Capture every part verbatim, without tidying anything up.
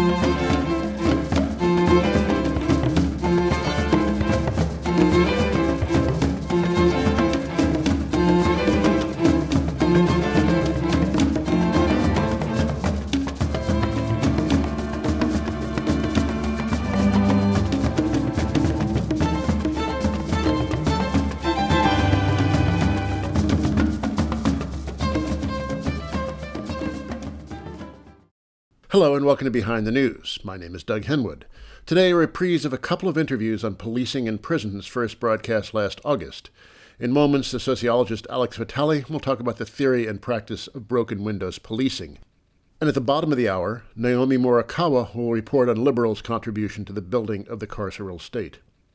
Hello and welcome to Behind the News. My name is Doug Henwood. Today, a reprise of a couple of interviews on policing in prisons first broadcast last August. In moments, the sociologist Alex Vitale will talk about the theory and practice of broken windows policing. And at the bottom of the hour, Naomi Morikawa will report on liberals' contribution to the building of the carceral state.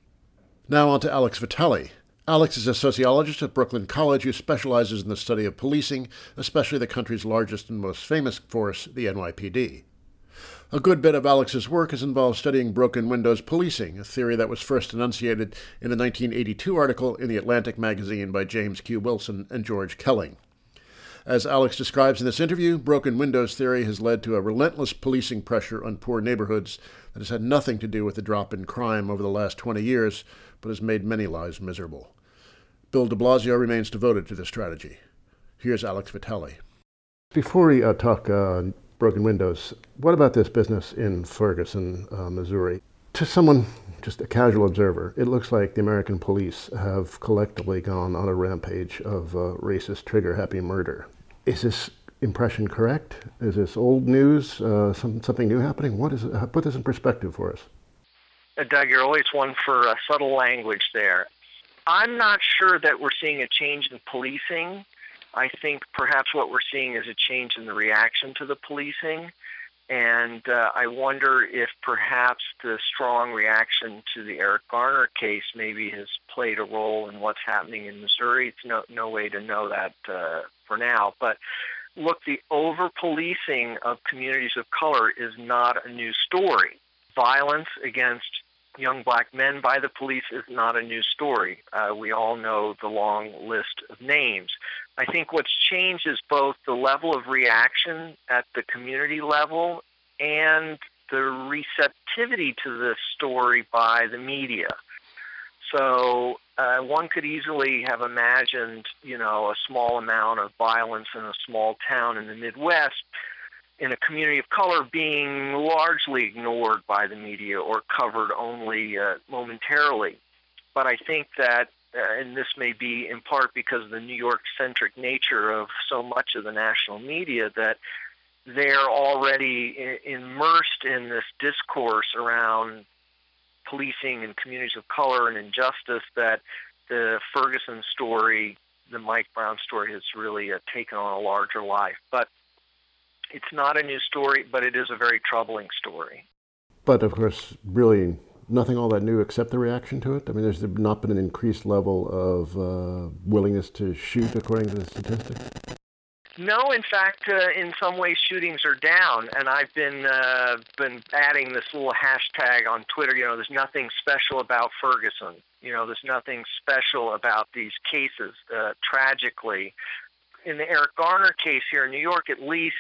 Now on to Alex Vitale. Alex is a sociologist at Brooklyn College who specializes in the study of policing, especially the country's largest and most famous force, the N Y P D. A good bit of Alex's work has involved studying broken windows policing, a theory that was first enunciated in a nineteen eighty-two article in the Atlantic magazine by James Q. Wilson and George Kelling. As Alex describes in this interview, broken windows theory has led to a relentless policing pressure on poor neighborhoods that has had nothing to do with the drop in crime over the last twenty years, but has made many lives miserable. Bill de Blasio remains devoted to this strategy. Here's Alex Vitale. Before we uh, talk uh, broken windows, what about this business in Ferguson, uh, Missouri? To someone, just a casual observer, it looks like the American police have collectively gone on a rampage of uh, racist, trigger-happy murder. Is this impression correct? Is this old news? Uh, some, something new happening? What is it? Put this in perspective for us. Uh, Doug, you're always one for uh, subtle language there. I'm not sure that we're seeing a change in policing. I think perhaps what we're seeing is a change in the reaction to the policing. And uh, I wonder if perhaps the strong reaction to the Eric Garner case maybe has played a role in what's happening in Missouri. It's no, no way to know that uh, for now. But look, the over-policing of communities of color is not a new story. Violence against young black men by the police is not a new story. Uh, we all know the long list of names. I think what's changed is both the level of reaction at the community level and the receptivity to this story by the media. So uh, one could easily have imagined, you know, a small amount of violence in a small town in the Midwest in a community of color being largely ignored by the media or covered only uh, momentarily. But I think that, uh, and this may be in part because of the New York-centric nature of so much of the national media, that they're already I- immersed in this discourse around policing in communities of color and injustice, that the Ferguson story, the Mike Brown story, has really uh, taken on a larger life. But it's not a new story, but it is a very troubling story. But, of course, really nothing all that new except the reaction to it? I mean, there's not been an increased level of uh, willingness to shoot, according to the statistics? No, in fact, uh, in some ways, shootings are down. And I've been uh, been adding this little hashtag on Twitter, you know, there's nothing special about Ferguson. You know, there's nothing special about these cases, uh, tragically. In the Eric Garner case here in New York, at least,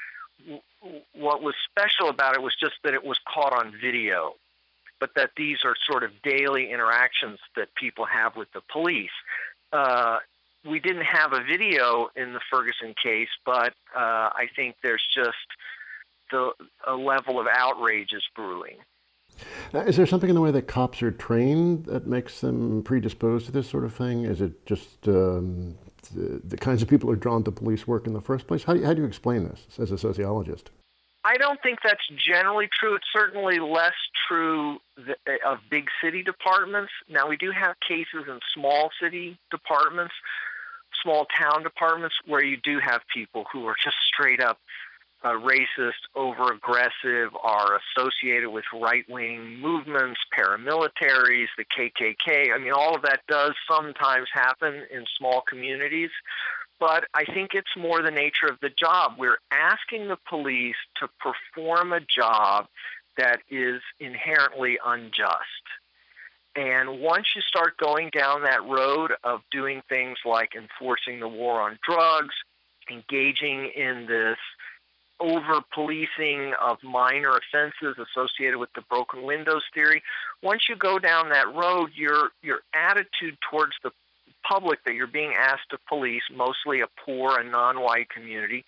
what was special about it was just that it was caught on video, but that these are sort of daily interactions that people have with the police. Uh, we didn't have a video in the Ferguson case, but uh, I think there's just the a level of outrage is brewing. Now, is there something in the way that cops are trained that makes them predisposed to this sort of thing? Is it just um, the, the kinds of people who are drawn to police work in the first place? How do you, how do you explain this as a sociologist? I don't think that's generally true. It's certainly less true th- of big city departments. Now, we do have cases in small city departments, small town departments, where you do have people who are just straight up Uh, racist, over-aggressive, are associated with right-wing movements, paramilitaries, the K K K. I mean, all of that does sometimes happen in small communities, but I think it's more the nature of the job. We're asking the police to perform a job that is inherently unjust. And once you start going down that road of doing things like enforcing the war on drugs, engaging in this over-policing of minor offenses associated with the broken windows theory. Once you go down that road, your your attitude towards the public that you're being asked to police, mostly a poor and non-white community,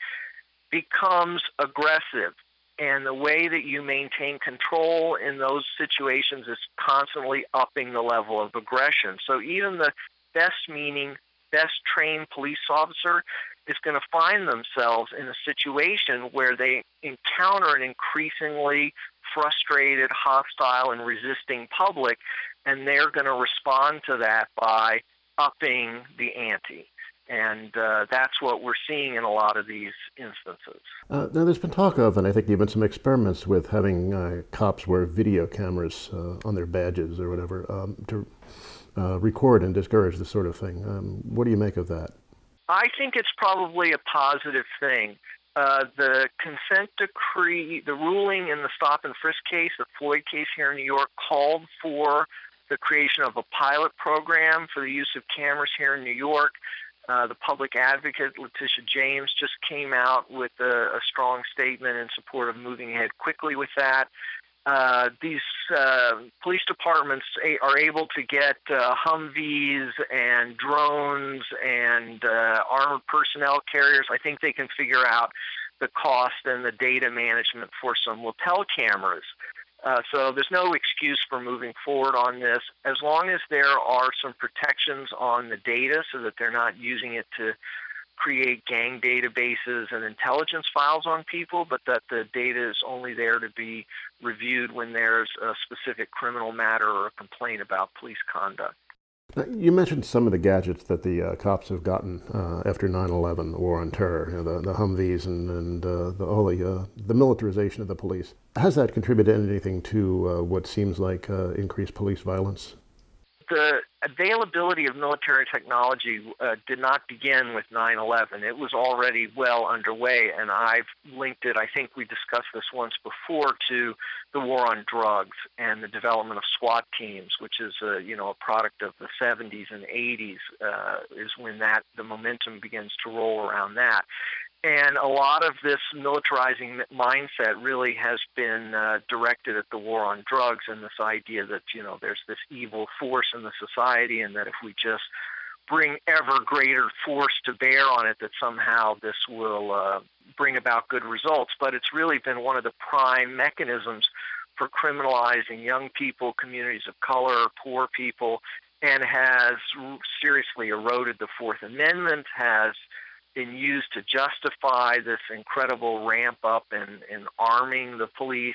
becomes aggressive. And the way that you maintain control in those situations is constantly upping the level of aggression. So even the best-meaning, best-trained police officer is going to find themselves in a situation where they encounter an increasingly frustrated, hostile, and resisting public, and they're going to respond to that by upping the ante. And uh, that's what we're seeing in a lot of these instances. Uh, now, there's been talk of, and I think even some experiments with having uh, cops wear video cameras uh, on their badges or whatever um, to uh, record and discourage this sort of thing. Um, what do you make of that? I think it's probably a positive thing. Uh, the consent decree, the ruling in the stop and frisk case, the Floyd case here in New York, called for the creation of a pilot program for the use of cameras here in New York. Uh, the public advocate, Letitia James, just came out with a, a strong statement in support of moving ahead quickly with that. Uh, these uh, police departments a- are able to get uh, Humvees and drones and uh, armored personnel carriers. I think they can figure out the cost and the data management for some lapel cameras. Uh, so there's no excuse for moving forward on this, as long as there are some protections on the data so that they're not using it to create gang databases and intelligence files on people, but that the data is only there to be reviewed when there's a specific criminal matter or a complaint about police conduct. Now, you mentioned some of the gadgets that the uh, cops have gotten uh, after nine eleven, the war on terror, you know, the, the Humvees and, and uh, the, all the, uh, the militarization of the police. Has that contributed anything to uh, what seems like uh, increased police violence? The availability of military technology uh, did not begin with nine eleven. It was already well underway, and I've linked it, I think we discussed this once before, to the war on drugs and the development of SWAT teams, which is a, you know, a product of the seventies and eighties, uh, is when that the momentum begins to roll around that. And a lot of this militarizing mindset really has been uh, directed at the war on drugs and this idea that, you know, there's this evil force in the society, and that if we just bring ever greater force to bear on it, that somehow this will uh, bring about good results. But it's really been one of the prime mechanisms for criminalizing young people, communities of color, poor people, and has seriously eroded the Fourth Amendment, has been used to justify this incredible ramp up in, in arming the police.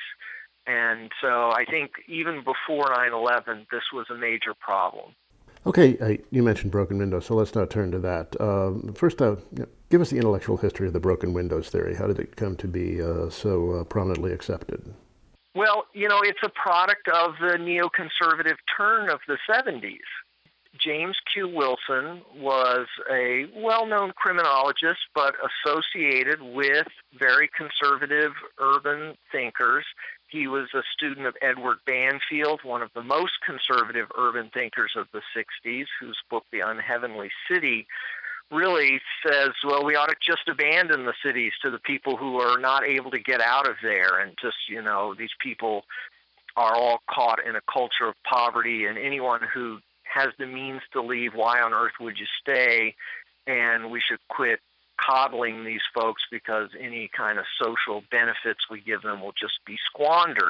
And so I think even before nine eleven, this was a major problem. Okay, uh, you mentioned broken windows, so let's now turn to that. Um, first, uh, give us the intellectual history of the broken windows theory. How did it come to be uh, so uh, prominently accepted? Well, you know, it's a product of the neoconservative turn of the seventies. James Q. Wilson was a well-known criminologist, but associated with very conservative urban thinkers. He was a student of Edward Banfield, one of the most conservative urban thinkers of the sixties, whose book, The Unheavenly City, really says, well, we ought to just abandon the cities to the people who are not able to get out of there, and just, you know, these people are all caught in a culture of poverty, and anyone who has the means to leave, why on earth would you stay? And we should quit coddling these folks because any kind of social benefits we give them will just be squandered.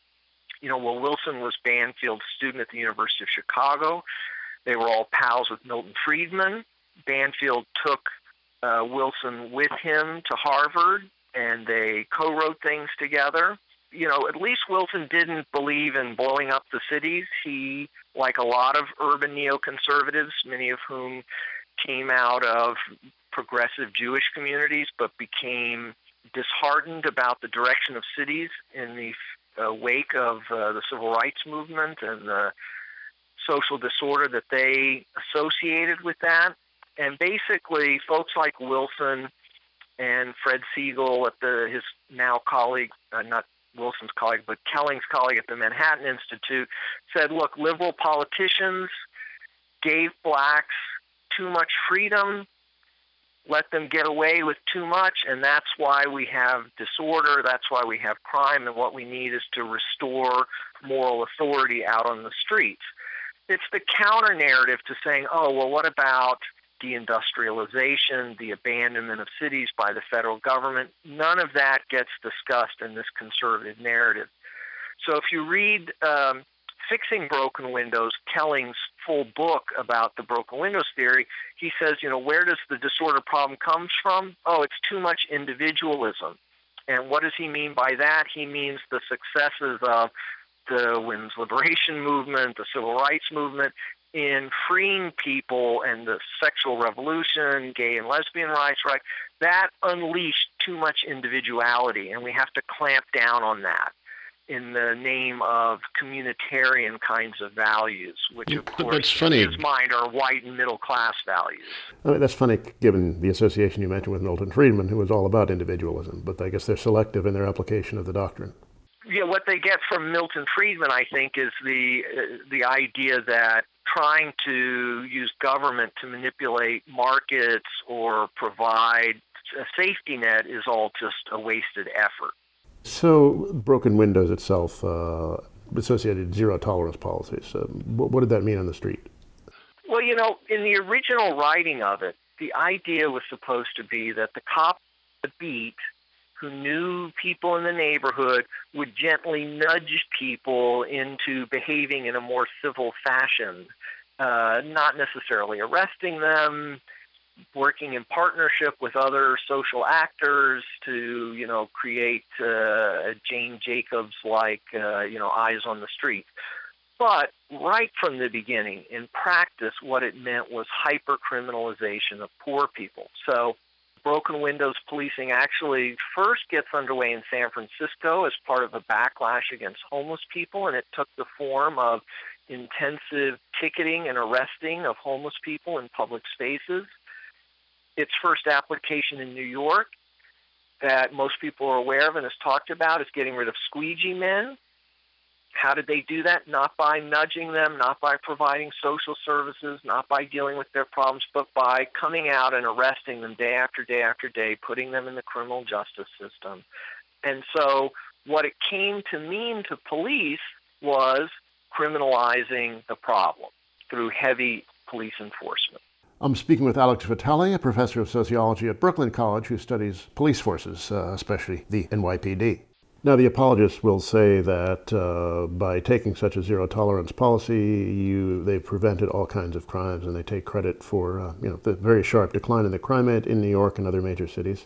You know, well, Wilson was Banfield's student at the University of Chicago. They were all pals with Milton Friedman. Banfield took uh, Wilson with him to Harvard, and they co-wrote things together. You know, at least Wilson didn't believe in blowing up the cities. He, like a lot of urban neoconservatives, many of whom came out of progressive Jewish communities but became disheartened about the direction of cities in the uh, wake of uh, the civil rights movement and the social disorder that they associated with that. And basically, folks like Wilson and Fred Siegel, at the his now colleague, uh, not Wilson's colleague, but Kelling's colleague at the Manhattan Institute, said, look, liberal politicians gave blacks too much freedom, let them get away with too much, and that's why we have disorder, that's why we have crime, and what we need is to restore moral authority out on the streets. It's the counter-narrative to saying, oh, well, what about deindustrialization, the abandonment of cities by the federal government? None of that gets discussed in this conservative narrative. So if you read um, Fixing Broken Windows, Kelling's full book about the broken windows theory, he says, you know, where does the disorder problem come from? Oh, it's too much individualism. And what does he mean by that? He means the successes of the women's liberation movement, the civil rights movement, in freeing people, and the sexual revolution, gay and lesbian rights, right? That unleashed too much individuality, and we have to clamp down on that in the name of communitarian kinds of values, which, of course, that's funny. in his mind are white and middle-class values. I mean, that's funny, given the association you mentioned with Milton Friedman, who was all about individualism, but I guess they're selective in their application of the doctrine. Yeah, what they get from Milton Friedman, I think, is the uh, the idea that trying to use government to manipulate markets or provide a safety net is all just a wasted effort. So, broken windows itself uh, associated zero tolerance policies. Uh, what, what did that mean on the street? Well, you know, in the original writing of it, the idea was supposed to be that the cop on the beat who knew people in the neighborhood would gently nudge people into behaving in a more civil fashion, uh, not necessarily arresting them, working in partnership with other social actors to, you know, create uh, a Jane Jacobs-like, uh, you know, eyes on the street. But right from the beginning, in practice, what it meant was hyper-criminalization of poor people. So broken windows policing actually first gets underway in San Francisco as part of a backlash against homeless people, and it took the form of intensive ticketing and arresting of homeless people in public spaces. Its first application in New York that most people are aware of and is talked about is getting rid of squeegee men. How did they do that? Not by nudging them, not by providing social services, not by dealing with their problems, but by coming out and arresting them day after day after day, putting them in the criminal justice system. And so what it came to mean to police was criminalizing the problem through heavy police enforcement. I'm speaking with Alex Vitale, a professor of sociology at Brooklyn College who studies police forces, uh, especially the N Y P D. Now, the apologists will say that uh, by taking such a zero-tolerance policy, you they've prevented all kinds of crimes, and they take credit for uh, you know the very sharp decline in the crime rate in New York and other major cities.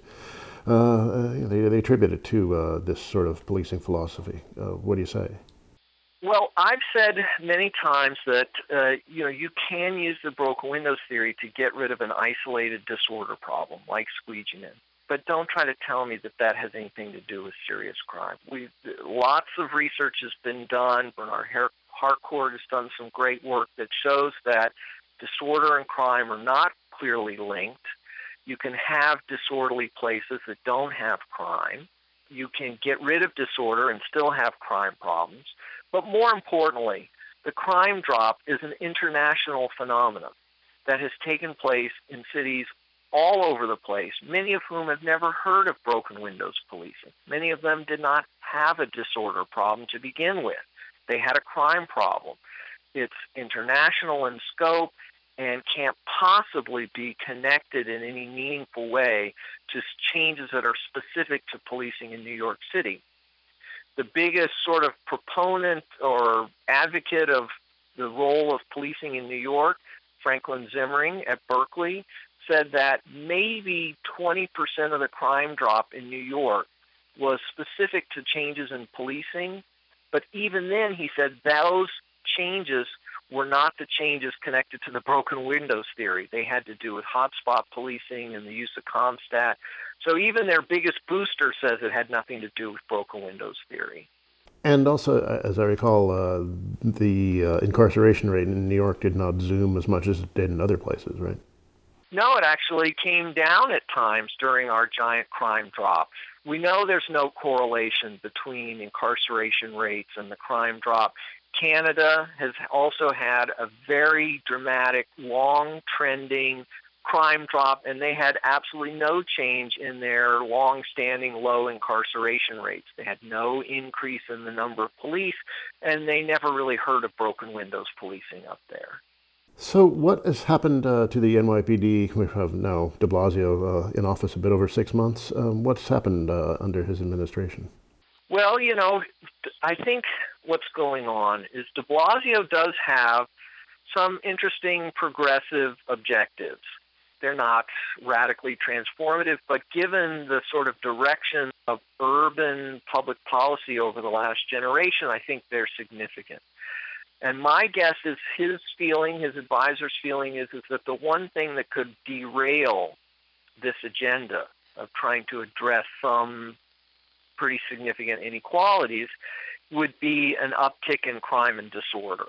Uh, they, they attribute it to uh, this sort of policing philosophy. Uh, what do you say? Well, I've said many times that uh, you know you can use the broken windows theory to get rid of an isolated disorder problem like squeegee men. But don't try to tell me that that has anything to do with serious crime. We've, lots of research has been done. Bernard Harcourt has done some great work that shows that disorder and crime are not clearly linked. You can have disorderly places that don't have crime. You can get rid of disorder and still have crime problems. But more importantly, the crime drop is an international phenomenon that has taken place in cities all over the place, many of whom have never heard of broken windows policing. Many of them did not have a disorder problem to begin with. They had a crime problem. It's international in scope and can't possibly be connected in any meaningful way to changes that are specific to policing in New York City. The biggest sort of proponent or advocate of the role of policing in New York, Franklin Zimmering at Berkeley, said that maybe twenty percent of the crime drop in New York was specific to changes in policing. But even then, he said those changes were not the changes connected to the broken windows theory. They had to do with hotspot policing and the use of CompStat. So even their biggest booster says it had nothing to do with broken windows theory. And also, as I recall, uh, the uh, incarceration rate in New York did not zoom as much as it did in other places, right? No, it actually came down at times during our giant crime drop. We know there's no correlation between incarceration rates and the crime drop. Canada has also had a very dramatic, long-trending crime drop, and they had absolutely no change in their long-standing low incarceration rates. They had no increase in the number of police, and they never really heard of broken windows policing up there. So what has happened uh, to the N Y P D? We have now de Blasio uh, in office a bit over six months. Um, what's happened uh, under his administration? Well, you know, I think what's going on is de Blasio does have some interesting progressive objectives. They're not radically transformative, but given the sort of direction of urban public policy over the last generation, I think they're significant. And my guess is his feeling, his advisor's feeling is, is that the one thing that could derail this agenda of trying to address some pretty significant inequalities would be an uptick in crime and disorder.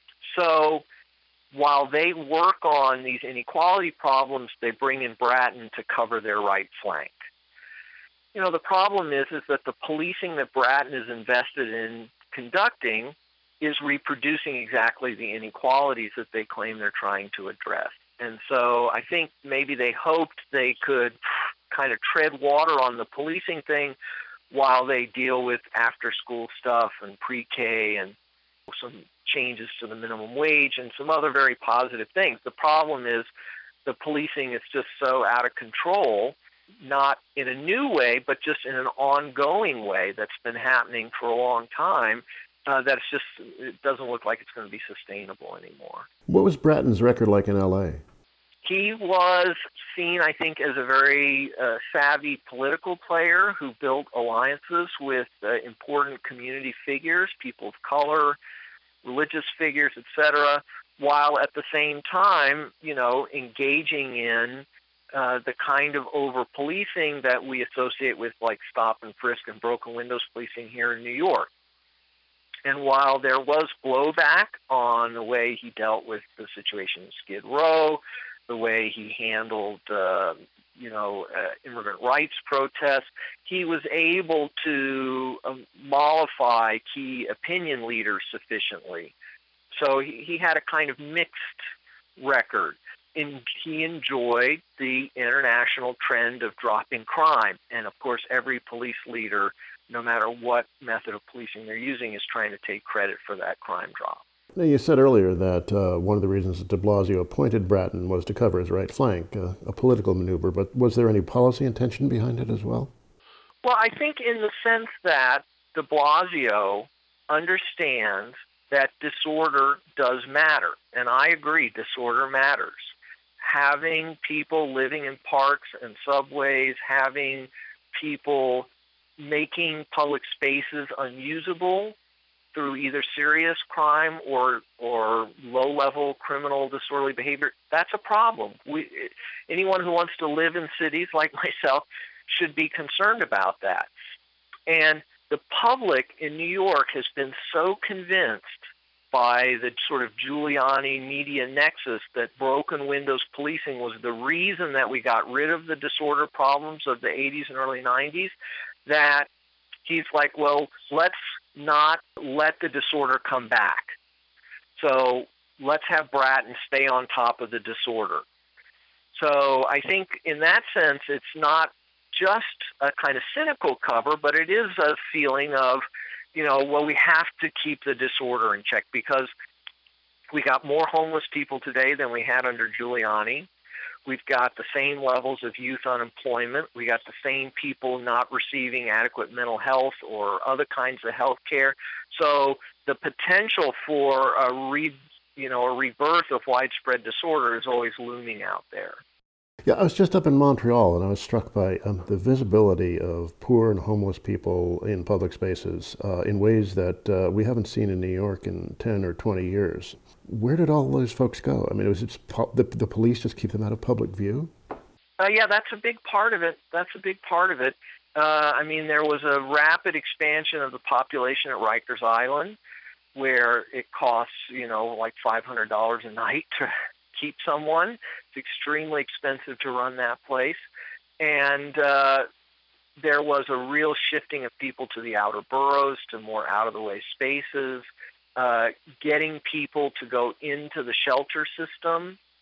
So while they work on these inequality problems, they bring in Bratton to cover their right flank. You know, the problem is, is that the policing that Bratton is invested in conducting is reproducing exactly the inequalities that they claim they're trying to address. And so I think maybe they hoped they could kind of tread water on the policing thing while they deal with after-school stuff and pre-K and some changes to the minimum wage and some other very positive things. The problem is the policing is just so out of control, not in a new way, but just in an ongoing way that's been happening for a long time. Uh, that it's just, it doesn't look like it's going to be sustainable anymore. What was Bratton's record like in L A? He was seen, I think, as a very uh, savvy political player who built alliances with uh, important community figures, people of color, religious figures, et cetera, while at the same time, you know, engaging in uh, the kind of over-policing that we associate with, like, stop and frisk and broken windows policing here in New York. And while there was blowback on the way he dealt with the situation in Skid Row, the way he handled, uh, you know, uh, immigrant rights protests, he was able to um, mollify key opinion leaders sufficiently. So he, he had a kind of mixed record. In, he enjoyed the international trend of dropping crime. And, of course, every police leader, no matter what method of policing they're using, is trying to take credit for that crime drop. Now, you said earlier that uh, one of the reasons that de Blasio appointed Bratton was to cover his right flank, uh, a political maneuver, but was there any policy intention behind it as well? Well, I think in the sense that de Blasio understands that disorder does matter, and I agree, disorder matters. Having people living in parks and subways, having people making public spaces unusable through either serious crime or or low-level criminal disorderly behavior, that's a problem. We, anyone who wants to live in cities like myself should be concerned about that. And the public in New York has been so convinced by the sort of Giuliani media nexus that broken windows policing was the reason that we got rid of the disorder problems of the eighties and early nineties, that he's like, well, let's not let the disorder come back. So let's have Bratton stay on top of the disorder. So I think in that sense, it's not just a kind of cynical cover, but it is a feeling of, you know, well, we have to keep the disorder in check because we got more homeless people today than we had under Giuliani. We've got the same levels of youth unemployment. We got the same people not receiving adequate mental health or other kinds of health care. So the potential for a re, you know, a rebirth of widespread disorder is always looming out there. Yeah, I was just up in Montreal, and I was struck by um, the visibility of poor and homeless people in public spaces uh, in ways that uh, we haven't seen in New York in ten or twenty years. Where did all those folks go? I mean, was it the, the police just keep them out of public view? Uh, yeah, that's a big part of it. That's a big part of it. Uh, I mean, there was a rapid expansion of the population at Rikers Island, where it costs, you know, like five hundred dollars a night to keep someone. It's extremely expensive to run that place. And uh, there was a real shifting of people to the outer boroughs, to more out-of-the-way spaces, uh, getting people to go into the shelter system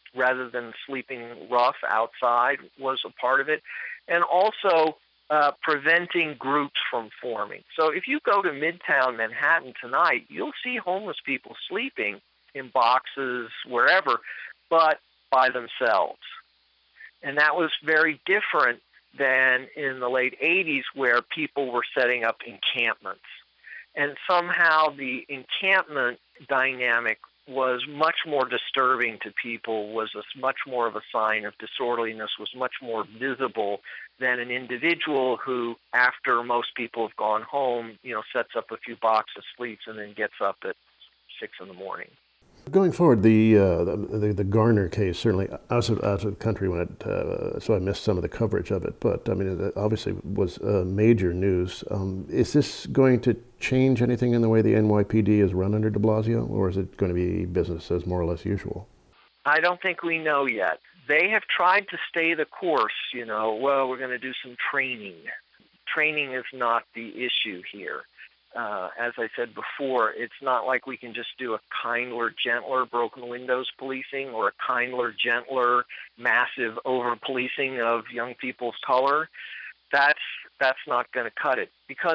rather than sleeping rough outside was a part of it. And also uh, preventing groups from forming. So if you go to Midtown Manhattan tonight, you'll see homeless people sleeping in boxes, wherever, but by themselves. And that was very different than in the late eighties, where people were setting up encampments. And somehow the encampment dynamic was much more disturbing to people, was a, much more of a sign of disorderliness, was much more visible than an individual who, after most people have gone home, you know, sets up a few boxes, sleeps, and then gets up at six in the morning. Going forward, the, uh, the the Garner case, certainly out of, out of the country when it, uh, so I missed some of the coverage of it, but I mean, it obviously was uh, major news. Um, is this going to change anything in the way the N Y P D is run under de Blasio, or is it going to be business as more or less usual? I don't think we know yet. They have tried to stay the course, you know, well, we're going to do some training. Training is not the issue here. Uh, as I said before, it's not like we can just do a kindler, gentler broken windows policing or a kindler, gentler, massive over-policing of young people's color. That's that's not going to cut it. Because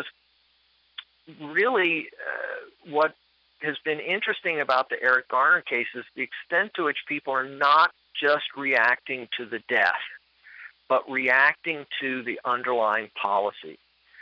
really uh, what has been interesting about the Eric Garner case is the extent to which people are not just reacting to the death, but reacting to the underlying policy.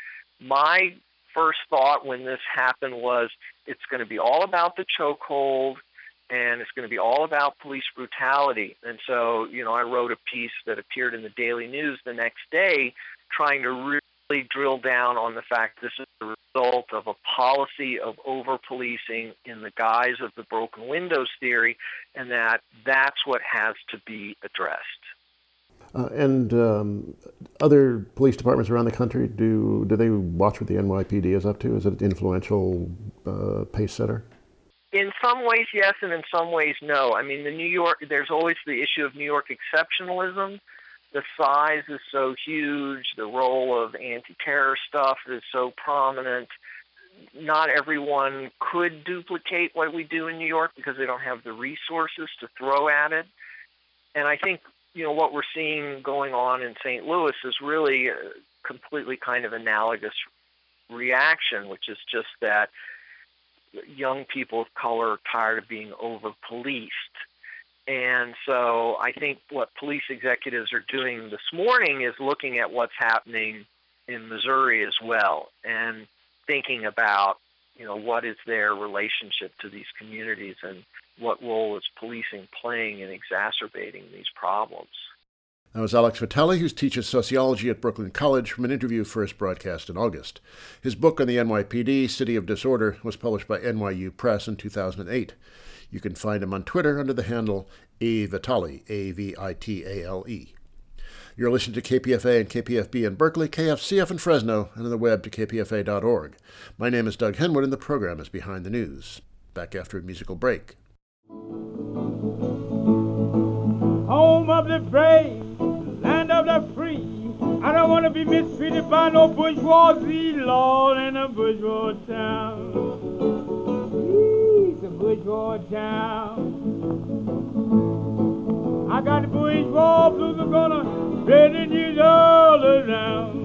My first thought when this happened was it's going to be all about the chokehold and it's going to be all about police brutality. And so, you know, I wrote a piece that appeared in the Daily News the next day trying to really drill down on the fact this is the result of a policy of over-policing in the guise of the broken windows theory, and that that's what has to be addressed. Uh, and um, other police departments around the country, do do they watch what the N Y P D is up to? Is it an influential uh, pace setter? In some ways, yes, and in some ways, no. I mean, the New York, there's always the issue of New York exceptionalism. The size is so huge. The role of anti-terror stuff is so prominent. Not everyone could duplicate what we do in New York because they don't have the resources to throw at it. And I think, you know, what we're seeing going on in Saint Louis is really a completely kind of analogous reaction, which is just that young people of color are tired of being over-policed. And so I think what police executives are doing this morning is looking at what's happening in Missouri as well and thinking about, you know, what is their relationship to these communities and what role is policing playing in exacerbating these problems. That was Alex Vitale, who teaches sociology at Brooklyn College, from an interview first broadcast in August. His book on the N Y P D, City of Disorder, was published by N Y U Press in two thousand eight. You can find him on Twitter under the handle A Vitale, A V I T A L E. You're listening to K P F A and K P F B in Berkeley, K F C F in Fresno, and on the web to k p f a dot org. My name is Doug Henwood, and the program is Behind the News. Back after a musical break. Home of the brave, land of the free. I don't want to be mistreated by no bourgeoisie, Lord, in a bourgeois town. It's a bourgeois town. I got the bourgeois blues, I'm gonna spread the news all around.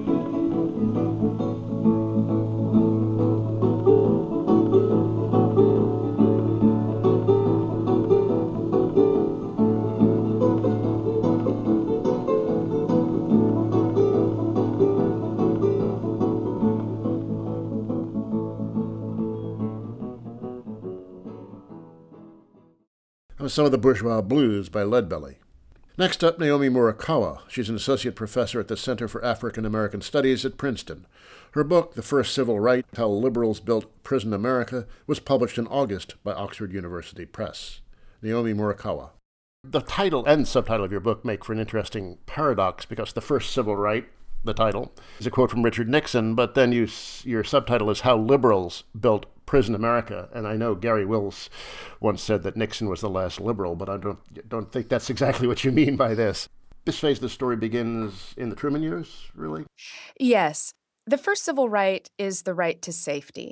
Some of the Bourgeois Blues by Leadbelly. Next up, Naomi Murakawa. She's an associate professor at the Center for African American Studies at Princeton. Her book, The First Civil Right, How Liberals Built Prison America, was published in August by Oxford University Press. Naomi Murakawa. The title and subtitle of your book make for an interesting paradox, because the first civil right, the title, is a quote from Richard Nixon, but then you, your subtitle is How Liberals Built Prison America. And I know Gary Wills once said that Nixon was the last liberal, but I don't don't think that's exactly what you mean by this. This phase of the story begins in the Truman years, really? Yes. The first civil right is the right to safety.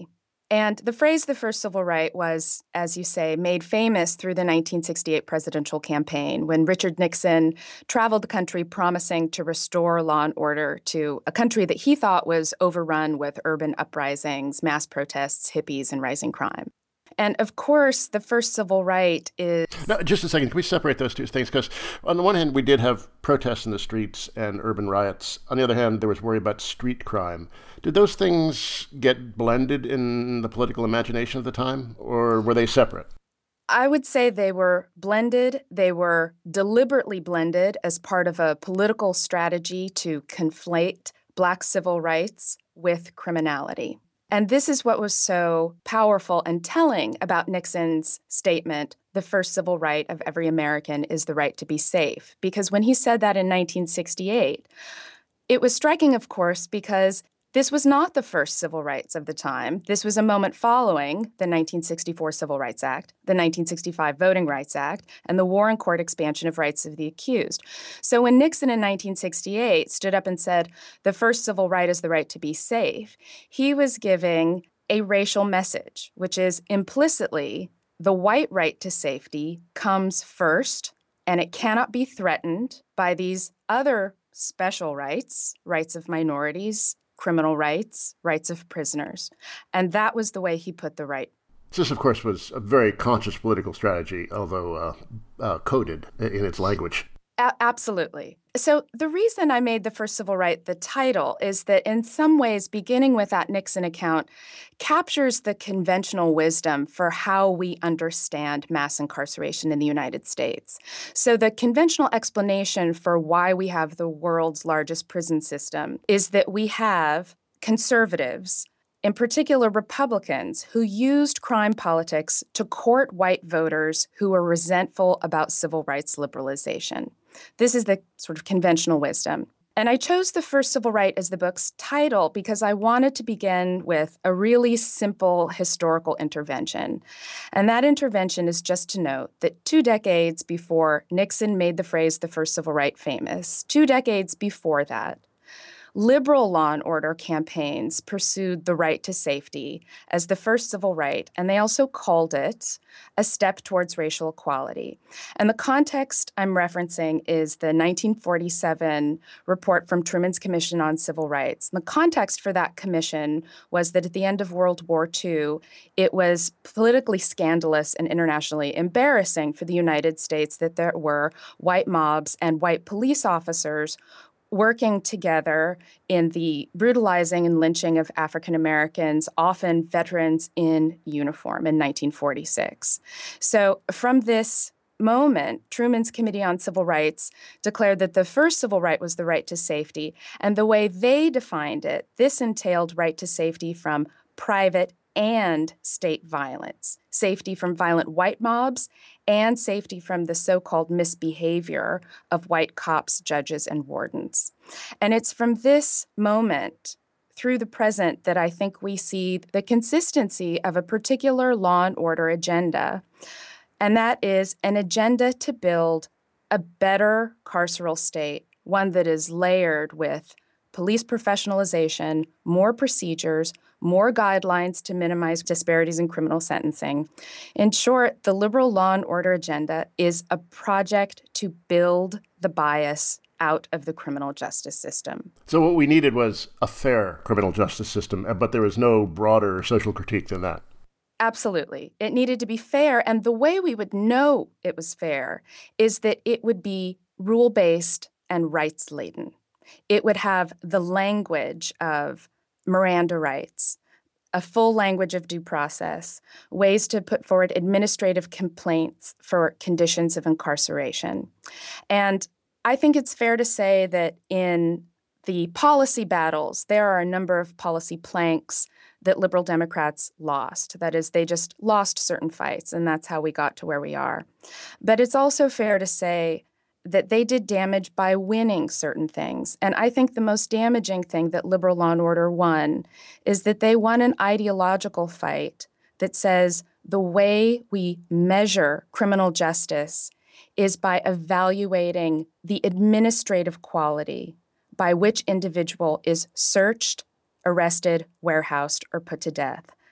And the phrase the first civil right was, as you say, made famous through the nineteen sixty-eight presidential campaign when Richard Nixon traveled the country promising to restore law and order to a country that he thought was overrun with urban uprisings, mass protests, hippies, and rising crime. And of course, the first civil right is... Now, just a second. Can we separate those two things? Because on the one hand, we did have protests in the streets and urban riots. On the other hand, there was worry about street crime. Did those things get blended in the political imagination at the time, or were they separate? I would say they were blended. They were deliberately blended as part of a political strategy to conflate Black civil rights with criminality. And this is what was so powerful and telling about Nixon's statement, the first civil right of every American is the right to be safe. Because when he said that in nineteen sixty-eight, it was striking, of course, because this was not the first civil rights of the time. This was a moment following the nineteen sixty-four Civil Rights Act, the nineteen sixty-five Voting Rights Act, and the Warren Court expansion of rights of the accused. So when Nixon in nineteen sixty-eight stood up and said, the first civil right is the right to be safe, he was giving a racial message, which is implicitly the white right to safety comes first, and it cannot be threatened by these other special rights, rights of minorities, criminal rights, rights of prisoners. And that was the way he put the right. This, of course, was a very conscious political strategy, although uh, uh, coded in its language. A- absolutely. So the reason I made the first civil right the title is that in some ways, beginning with that Nixon account, captures the conventional wisdom for how we understand mass incarceration in the United States. So the conventional explanation for why we have the world's largest prison system is that we have conservatives, in particular Republicans, who used crime politics to court white voters who were resentful about civil rights liberalization. This is the sort of conventional wisdom. And I chose the first civil right as the book's title because I wanted to begin with a really simple historical intervention. And that intervention is just to note that two decades before Nixon made the phrase the first civil right famous, two decades before that, liberal law and order campaigns pursued the right to safety as the first civil right, and they also called it a step towards racial equality. And the context I'm referencing is the nineteen forty-seven report from Truman's Commission on Civil Rights. And the context for that commission was that at the end of World War Two, it was politically scandalous and internationally embarrassing for the United States that there were white mobs and white police officers working together in the brutalizing and lynching of African Americans, often veterans in uniform in nineteen forty-six. So from this moment, Truman's Committee on Civil Rights declared that the first civil right was the right to safety. And the way they defined it, this entailed right to safety from private and state violence, safety from violent white mobs, and safety from the so-called misbehavior of white cops, judges, and wardens. And it's from this moment through the present that I think we see the consistency of a particular law and order agenda, and that is an agenda to build a better carceral state, one that is layered with police professionalization, more procedures, more guidelines to minimize disparities in criminal sentencing. In short, the liberal law and order agenda is a project to build the bias out of the criminal justice system. So what we needed was a fair criminal justice system, but there was no broader social critique than that. Absolutely. It needed to be fair, and the way we would know it was fair is that it would be rule-based and rights-laden. It would have the language of Miranda rights, a full language of due process, ways to put forward administrative complaints for conditions of incarceration. And I think it's fair to say that in the policy battles, there are a number of policy planks that liberal Democrats lost. That is, they just lost certain fights, and that's how we got to where we are. But it's also fair to say that they did damage by winning certain things. And I think the most damaging thing that liberal law and order won is that they won an ideological fight that says the way we measure criminal justice is by evaluating the administrative quality by which individual is searched, arrested, warehoused, or put to death.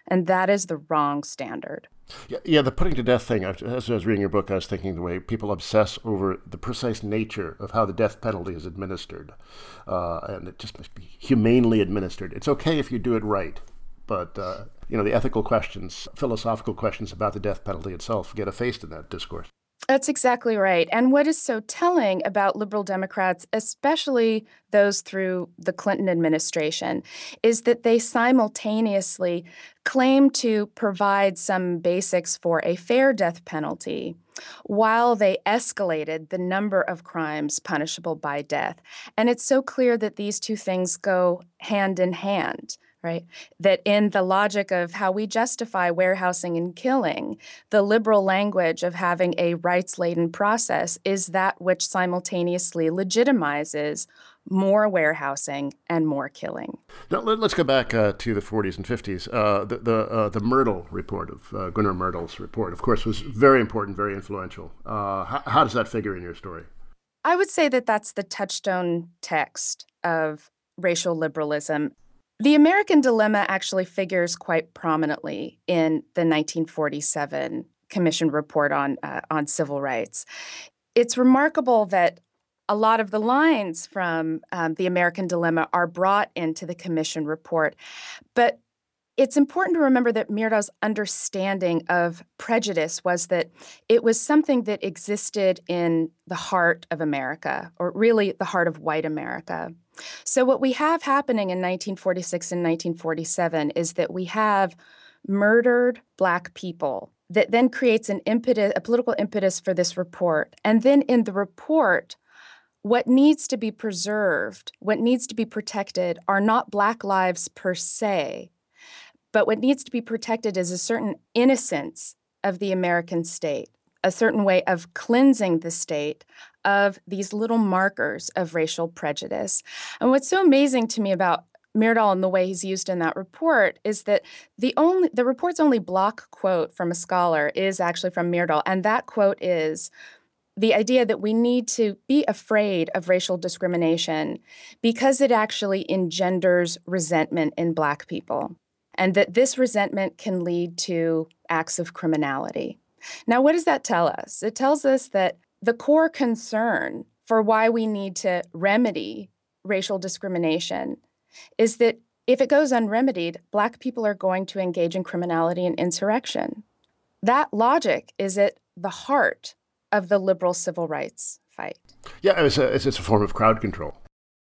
And that is the wrong standard. Yeah, yeah, the putting to death thing, as I was reading your book, I was thinking the way people obsess over the precise nature of how the death penalty is administered. Uh, and it just must be humanely administered. It's okay if you do it right, but, uh, you know, the ethical questions, philosophical questions about the death penalty itself get effaced in that discourse. That's exactly right. And what is so telling about liberal Democrats, especially those through the Clinton administration, is that they simultaneously claim to provide some basics for a fair death penalty while they escalated the number of crimes punishable by death. And it's so clear that these two things go hand in hand. Right? That in the logic of how we justify warehousing and killing, the liberal language of having a rights-laden process is that which simultaneously legitimizes more warehousing and more killing. Now, let, let's go back uh, to the forties and fifties. Uh, the the, uh, the Myrdal report, of uh, Gunnar Myrdal's report, of course, was very important, very influential. Uh, how, how does that figure in your story? I would say that that's the touchstone text of racial liberalism. The American Dilemma actually figures quite prominently in the nineteen forty-seven Commission report on uh, on civil rights. It's remarkable that a lot of the lines from um, the American Dilemma are brought into the Commission report, but it's important to remember that Myrdal's understanding of prejudice was that it was something that existed in the heart of America, or really the heart of white America. So what we have happening in nineteen forty-six and nineteen forty-seven is that we have murdered Black people that then creates an impetus, a political impetus for this report. And then in the report, what needs to be preserved, what needs to be protected are not Black lives per se, but what needs to be protected is a certain innocence of the American state, a certain way of cleansing the state of these little markers of racial prejudice. And what's so amazing to me about Myrdal and the way he's used in that report is that the only the report's only block quote from a scholar is actually from Myrdal, and that quote is the idea that we need to be afraid of racial discrimination because it actually engenders resentment in Black people, and that this resentment can lead to acts of criminality. Now, what does that tell us? It tells us that the core concern for why we need to remedy racial discrimination is that if it goes unremedied, Black people are going to engage in criminality and insurrection. That logic is at the heart of the liberal civil rights fight. Yeah, it's a, it's a form of crowd control.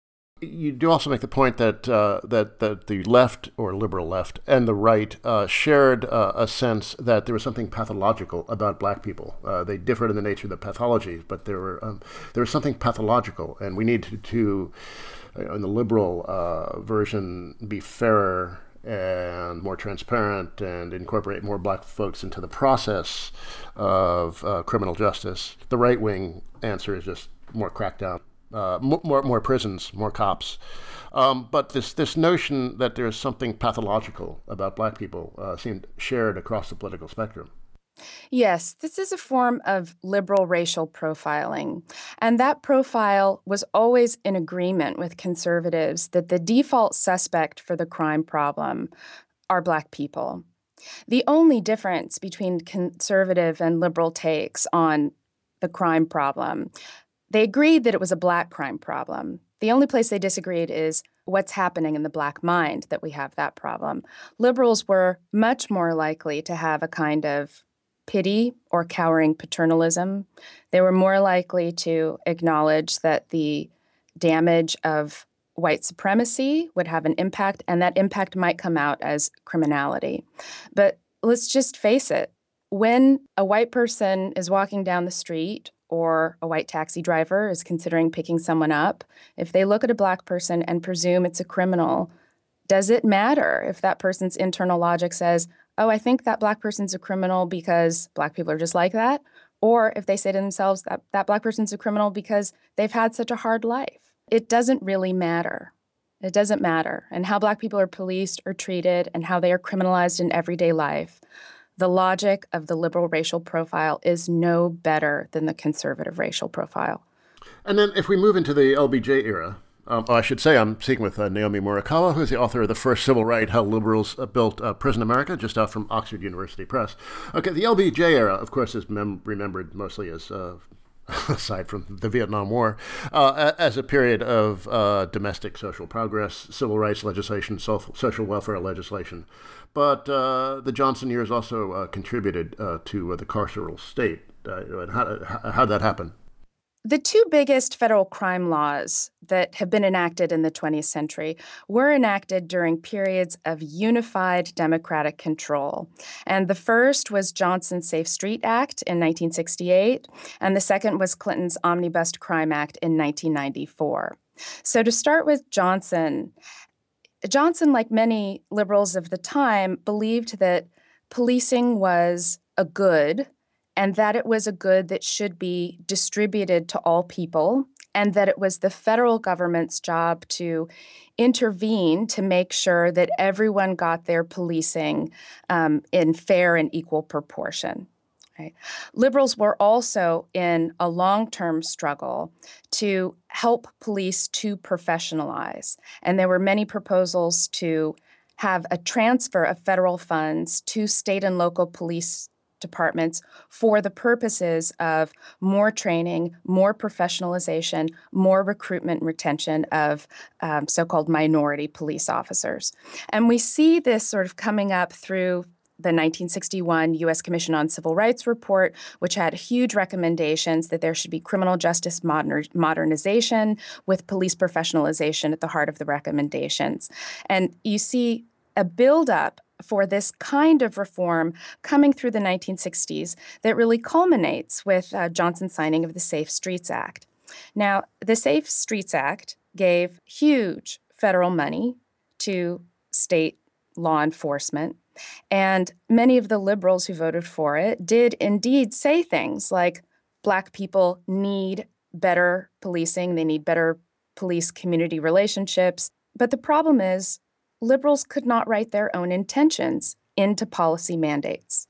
You do also make the point that uh, that that the left, or liberal left, and the right uh, shared uh, a sense that there was something pathological about Black people. Uh, they differed in the nature of the pathology, but there were um, there was something pathological, and we need to, to uh, in the liberal uh, version, be fairer and more transparent and incorporate more Black folks into the process of uh, criminal justice. The right-wing answer is just more crackdown. Uh, more, more prisons, more cops, um, but this this notion that there is something pathological about Black people uh, seemed shared across the political spectrum. Yes, this is a form of liberal racial profiling, and that profile was always in agreement with conservatives that the default suspect for the crime problem are Black people. The only difference between conservative and liberal takes on the crime problem, they agreed that it was a Black crime problem. The only place they disagreed is what's happening in the Black mind that we have that problem. Liberals were much more likely to have a kind of pity or cowering paternalism. They were more likely to acknowledge that the damage of white supremacy would have an impact, and that impact might come out as criminality. But let's just face it, when a white person is walking down the street or a white taxi driver is considering picking someone up, if they look at a Black person and presume it's a criminal, does it matter if that person's internal logic says, oh, I think that Black person's a criminal because Black people are just like that? Or if they say to themselves that that Black person's a criminal because they've had such a hard life? It doesn't really matter. It doesn't matter. And how Black people are policed or treated and how they are criminalized in everyday life, the logic of the liberal racial profile is no better than the conservative racial profile. And then if we move into the L B J era, Um, oh, I should say I'm speaking with uh, Naomi Murakawa, who's the author of The First Civil Right, How Liberals uh, Built uh, Prison America, just out from Oxford University Press. Okay, the L B J era, of course, is mem- remembered mostly as, uh, aside from the Vietnam War, uh, as a period of uh, domestic social progress, civil rights legislation, social welfare legislation. But uh, the Johnson years also uh, contributed uh, to uh, the carceral state. Uh, and how, how, how'd that happen? The two biggest federal crime laws that have been enacted in the twentieth century were enacted during periods of unified Democratic control. And the first was Johnson's Safe Street Act in nineteen sixty-eight, and the second was Clinton's Omnibus Crime Act in nineteen ninety-four. So to start with Johnson, Johnson, like many liberals of the time, believed that policing was a good and that it was a good that should be distributed to all people, and that it was the federal government's job to intervene to make sure that everyone got their policing um, in fair and equal proportion. Right? Liberals were also in a long-term struggle to help police to professionalize, and there were many proposals to have a transfer of federal funds to state and local police departments for the purposes of more training, more professionalization, more recruitment and retention of um, so-called minority police officers. And we see this sort of coming up through the nineteen sixty-one U S Commission on Civil Rights report, which had huge recommendations that there should be criminal justice moder- modernization with police professionalization at the heart of the recommendations. And you see a buildup for this kind of reform coming through the nineteen sixties that really culminates with uh, Johnson's signing of the Safe Streets Act. Now, the Safe Streets Act gave huge federal money to state law enforcement, and many of the liberals who voted for it did indeed say things like Black people need better policing, they need better police-community relationships. But the problem is, liberals could not write their own intentions into policy mandates.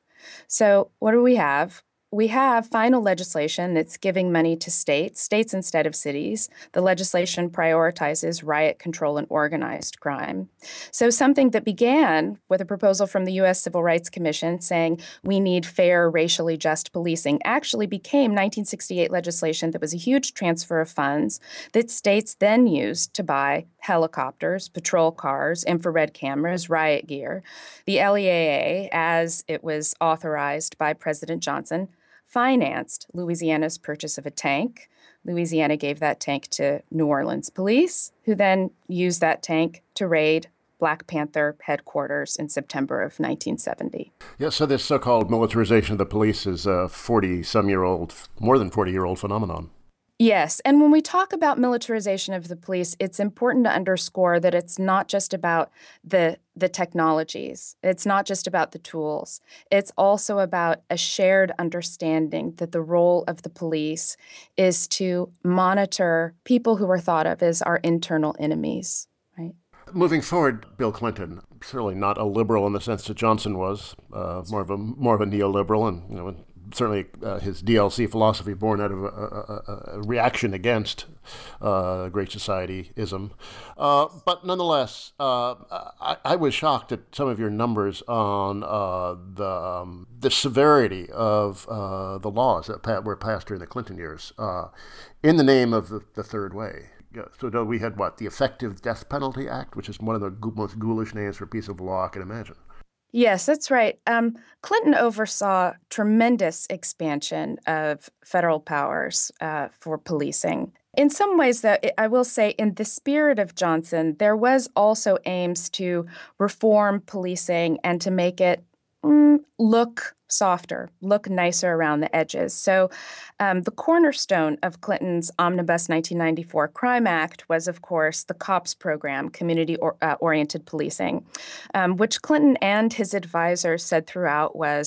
So what do we have? We have final legislation that's giving money to states, states instead of cities. The legislation prioritizes riot control and organized crime. So something that began with a proposal from the U S Civil Rights Commission saying we need fair, racially just policing actually became nineteen sixty-eight legislation that was a huge transfer of funds that states then used to buy helicopters, patrol cars, infrared cameras, riot gear. The L E A A, as it was authorized by President Johnson, financed Louisiana's purchase of a tank. Louisiana gave that tank to New Orleans police, who then used that tank to raid Black Panther headquarters in September of nineteen seventy. Yeah, so this so-called militarization of the police is a forty-some-year-old, more than forty-year-old phenomenon. Yes, and when we talk about militarization of the police, it's important to underscore that it's not just about the the technologies. It's not just about the tools. It's also about a shared understanding that the role of the police is to monitor people who are thought of as our internal enemies, right? Moving forward, Bill Clinton, certainly not a liberal in the sense that Johnson was, uh, more of a more of a neoliberal, and you know. Certainly uh, his D L C philosophy born out of a, a, a reaction against uh, Great Society-ism. Uh, but nonetheless, uh, I, I was shocked at some of your numbers on uh, the um, the severity of uh, the laws that pa- were passed during the Clinton years uh, in the name of the, the Third Way. So we had, what, the Effective Death Penalty Act, which is one of the go- most ghoulish names for a piece of law I can imagine. Yes, that's right. Um, Clinton oversaw tremendous expansion of federal powers uh, for policing. In some ways, though, I will say in the spirit of Johnson, there was also aims to reform policing and to make it mm, look softer, look nicer around the edges. So um, the cornerstone of Clinton's Omnibus nineteen ninety-four Crime Act was, of course, the COPS program, Community-Oriented Policing, um, which Clinton and his advisors said throughout was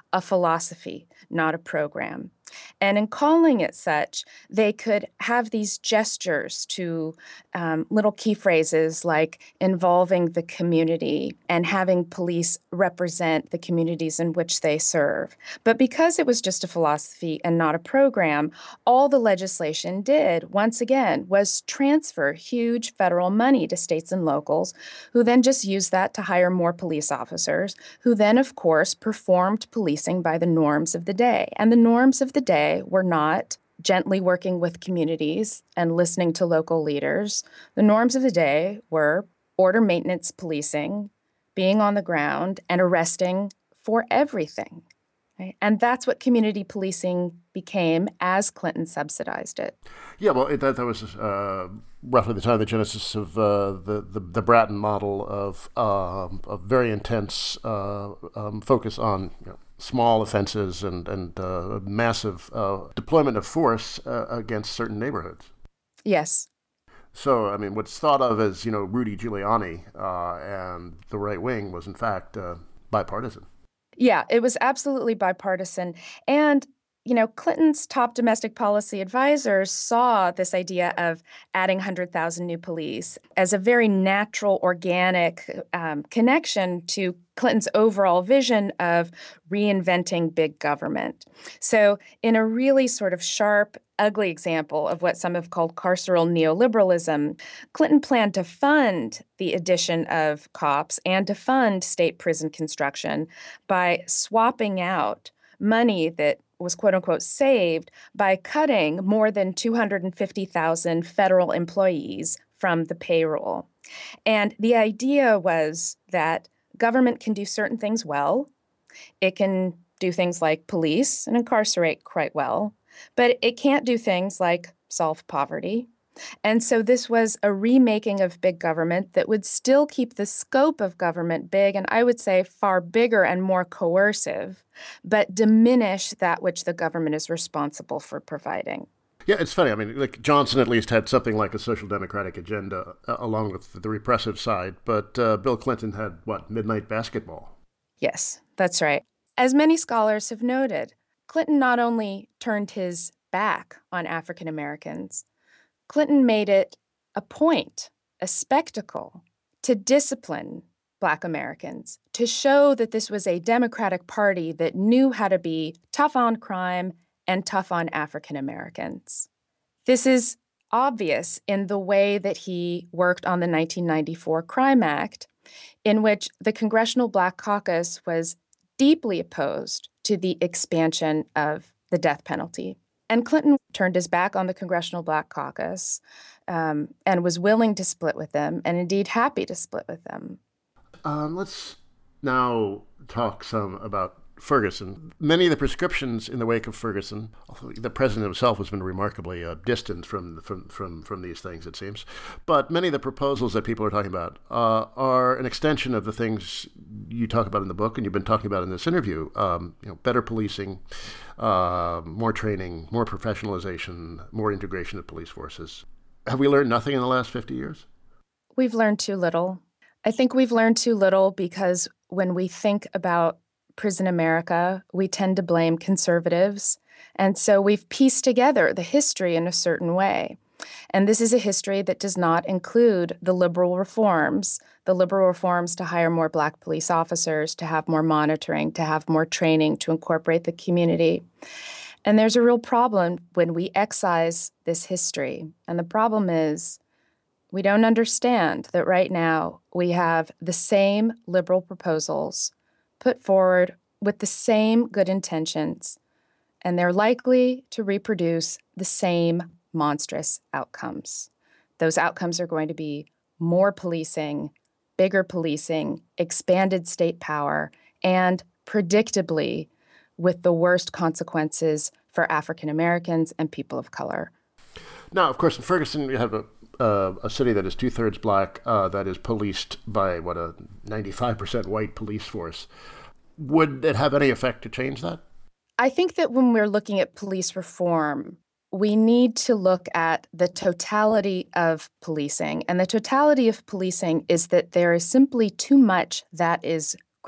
a philosophy, not a program. And in calling it such, they could have these gestures to um, little key phrases like involving the community and having police represent the communities in which they serve. But because it was just a philosophy and not a program, all the legislation did, once again, was transfer huge federal money to states and locals, who then just used that to hire more police officers, who then, of course, performed policing by the norms of the day. And the norms of the day were not gently working with communities and listening to local leaders. The norms of the day were order maintenance policing, being on the ground, and arresting for everything. Right? And that's what community policing became as Clinton subsidized it. Yeah, well, it, that, that was uh, roughly the time of the genesis of uh, the, the the Bratton model of um, a very intense uh, um, focus on you know, small offenses and and uh, massive uh, deployment of force uh, against certain neighborhoods. Yes. So, I mean, what's thought of as you know Rudy Giuliani uh, and the right wing was in fact uh, bipartisan. Yeah, it was absolutely bipartisan. And, you know, Clinton's top domestic policy advisors saw this idea of adding one hundred thousand new police as a very natural, organic um, connection to Clinton's overall vision of reinventing big government. So in a really sort of sharp, ugly example of what some have called carceral neoliberalism, Clinton planned to fund the addition of cops and to fund state prison construction by swapping out money that was quote unquote saved by cutting more than two hundred fifty thousand federal employees from the payroll. And the idea was that government can do certain things well. It can do things like police and incarcerate quite well, but it can't do things like solve poverty. And so this was a remaking of big government that would still keep the scope of government big, and I would say far bigger and more coercive, but diminish that which the government is responsible for providing. Yeah, it's funny. I mean, like Johnson at least had something like a social democratic agenda uh, along with the repressive side, but uh, Bill Clinton had, what, midnight basketball? Yes, that's right. As many scholars have noted, Clinton not only turned his back on African Americans, Clinton made it a point, a spectacle, to discipline Black Americans, to show that this was a Democratic Party that knew how to be tough on crime and tough on African Americans. This is obvious in the way that he worked on the nineteen ninety-four Crime Act, in which the Congressional Black Caucus was deeply opposed to the expansion of the death penalty. And Clinton turned his back on the Congressional Black Caucus um, and was willing to split with them, and indeed happy to split with them. Um, let's now talk some about Ferguson. Many of the prescriptions in the wake of Ferguson, the president himself has been remarkably uh, distant from, from from from these things, it seems. But many of the proposals that people are talking about uh, are an extension of the things you talk about in the book and you've been talking about in this interview. Um, you know, better policing, uh, more training, more professionalization, more integration of police forces. Have we learned nothing in the last fifty years? We've learned too little. I think we've learned too little because when we think about prison America, we tend to blame conservatives. And so we've pieced together the history in a certain way. And this is a history that does not include the liberal reforms, the liberal reforms to hire more Black police officers, to have more monitoring, to have more training, to incorporate the community. And there's a real problem when we excise this history. And the problem is we don't understand that right now we have the same liberal proposals put forward with the same good intentions, and they're likely to reproduce the same monstrous outcomes. Those outcomes are going to be more policing, bigger policing, expanded state power, and predictably with the worst consequences for African Americans and people of color. Now, of course, in Ferguson, you have a Uh, a city that is two-thirds Black, uh, that is policed by, what, a ninety-five percent white police force. Would it have any effect to change that? I think that when we're looking at police reform, we need to look at the totality of policing. And the totality of policing is that there is simply too much that is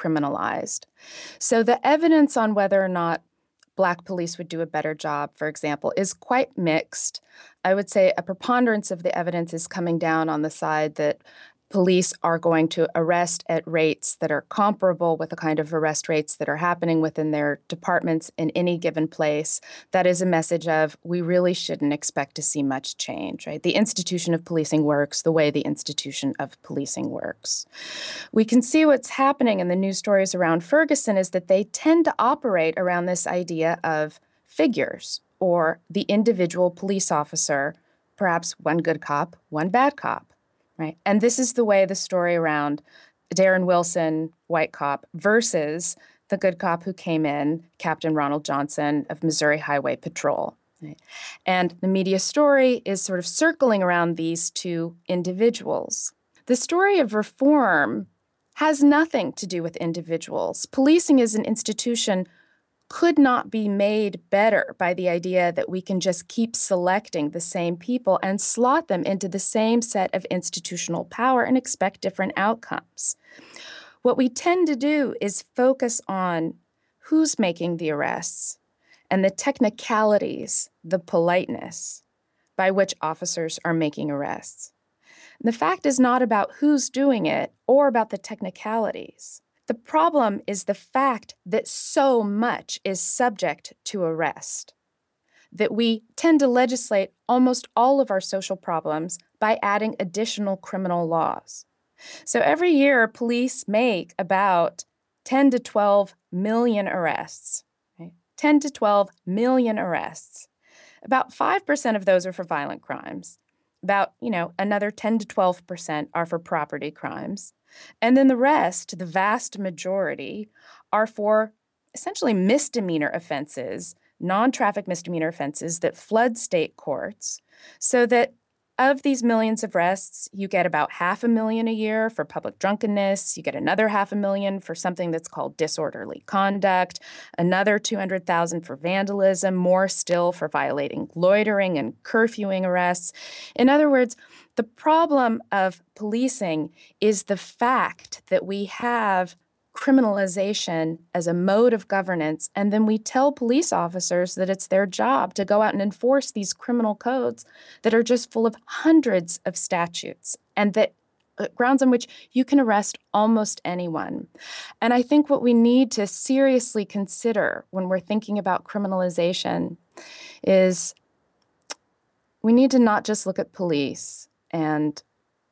criminalized. So the evidence on whether or not Black police would do a better job, for example, is quite mixed. I would say a preponderance of the evidence is coming down on the side that police are going to arrest at rates that are comparable with the kind of arrest rates that are happening within their departments in any given place. That is a message of we really shouldn't expect to see much change, right? The institution of policing works the way the institution of policing works. We can see what's happening in the news stories around Ferguson is that they tend to operate around this idea of figures or the individual police officer, perhaps one good cop, one bad cop. Right. And this is the way the story around Darren Wilson, white cop, versus the good cop who came in, Captain Ronald Johnson of Missouri Highway Patrol. Right? And the media story is sort of circling around these two individuals. The story of reform has nothing to do with individuals. Policing as an institution could not be made better by the idea that we can just keep selecting the same people and slot them into the same set of institutional power and expect different outcomes. What we tend to do is focus on who's making the arrests and the technicalities, the politeness by which officers are making arrests. And the fact is not about who's doing it or about the technicalities. The problem is the fact that so much is subject to arrest, that we tend to legislate almost all of our social problems by adding additional criminal laws. So every year, police make about ten to twelve million arrests, right? ten to twelve million arrests. About five percent of those are for violent crimes. About, you know, another ten to twelve percent are for property crimes. And then the rest, the vast majority, are for essentially misdemeanor offenses, non-traffic misdemeanor offenses that flood state courts, so that of these millions of arrests, you get about half a million a year for public drunkenness, you get another half a million for something that's called disorderly conduct, another two hundred thousand for vandalism, more still for violating loitering and curfewing arrests. In other words, the problem of policing is the fact that we have criminalization as a mode of governance, and then we tell police officers that it's their job to go out and enforce these criminal codes that are just full of hundreds of statutes and that uh, grounds on which you can arrest almost anyone. And I think what we need to seriously consider when we're thinking about criminalization is we need to not just look at police and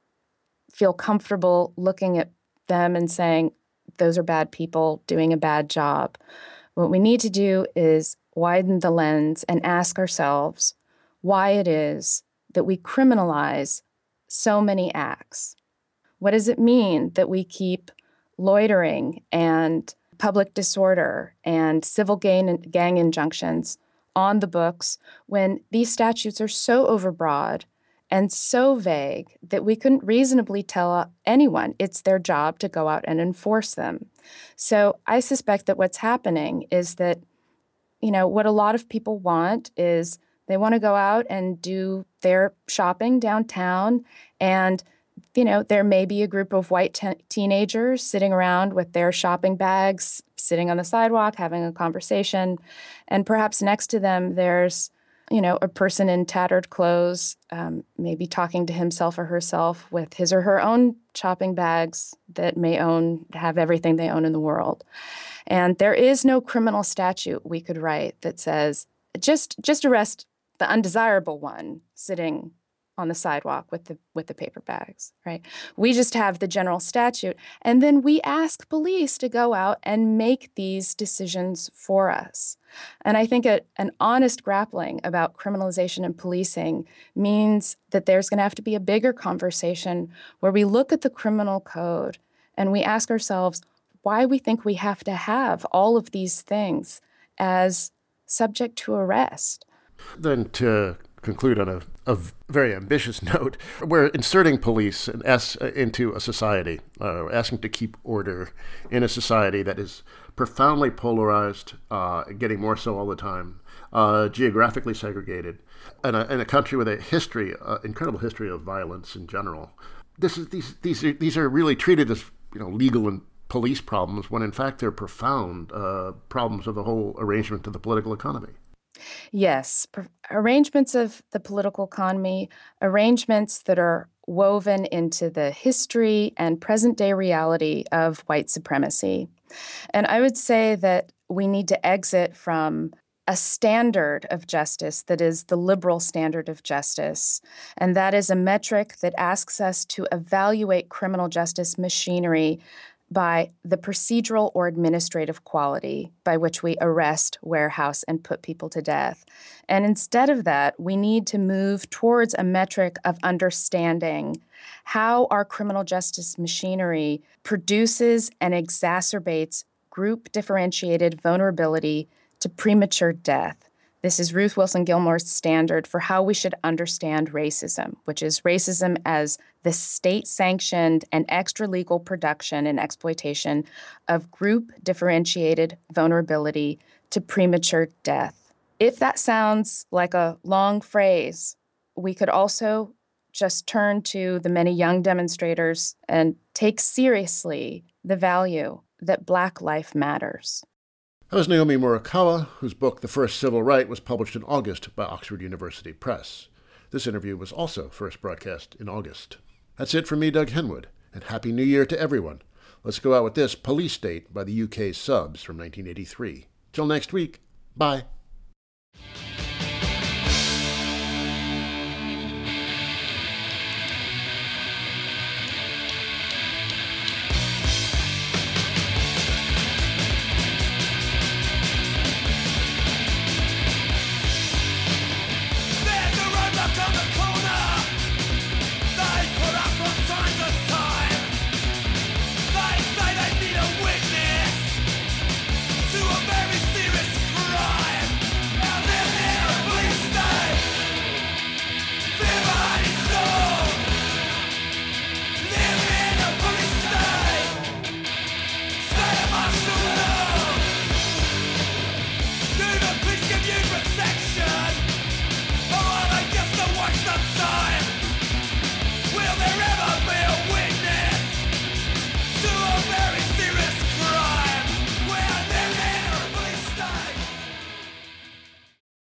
feel comfortable looking at them and saying, those are bad people doing a bad job. What we need to do is widen the lens and ask ourselves why it is that we criminalize so many acts. What does it mean that we keep loitering and public disorder and civil gang, gang injunctions on the books when these statutes are so overbroad and so vague that we couldn't reasonably tell anyone it's their job to go out and enforce them? So I suspect that what's happening is that, you know, what a lot of people want is they want to go out and do their shopping downtown, and, you know, there may be a group of white te- teenagers sitting around with their shopping bags, sitting on the sidewalk, having a conversation, and perhaps next to them there's, you know, a person in tattered clothes, um, maybe talking to himself or herself with his or her own shopping bags that may own, have everything they own in the world. And there is no criminal statute we could write that says, just just arrest the undesirable one sitting on the sidewalk with the with the paper bags, right? We just have the general statute, and then we ask police to go out and make these decisions for us. And I think a, an honest grappling about criminalization and policing means that there's going to have to be a bigger conversation where we look at the criminal code and we ask ourselves why we think we have to have all of these things as subject to arrest. Then to conclude on a, a very ambitious note, we're inserting police and S into a society, uh, asking to keep order in a society that is profoundly polarized, uh, getting more so all the time, uh, geographically segregated, and a, and a country with a history, uh, incredible history of violence in general. This is these these are, these are really treated as, you know, legal and police problems when in fact they're profound uh, problems of the whole arrangement of the political economy. Yes, pr- arrangements of the political economy, arrangements that are woven into the history and present-day reality of white supremacy. And I would say that we need to exit from a standard of justice that is the liberal standard of justice. And that is a metric that asks us to evaluate criminal justice machinery by the procedural or administrative quality by which we arrest, warehouse, and put people to death. And instead of that, we need to move towards a metric of understanding how our criminal justice machinery produces and exacerbates group-differentiated vulnerability to premature death. This is Ruth Wilson Gilmore's standard for how we should understand racism, which is racism as the state-sanctioned and extra-legal production and exploitation of group-differentiated vulnerability to premature death. If that sounds like a long phrase, we could also just turn to the many young demonstrators and take seriously the value that Black life matters. That was Naomi Murakawa, whose book The First Civil Right was published in August by Oxford University Press. This interview was also first broadcast in August. That's it from me, Doug Henwood, and Happy New Year to everyone. Let's go out with this Police State by the U K's Subs from nineteen eighty-three. Till next week, bye.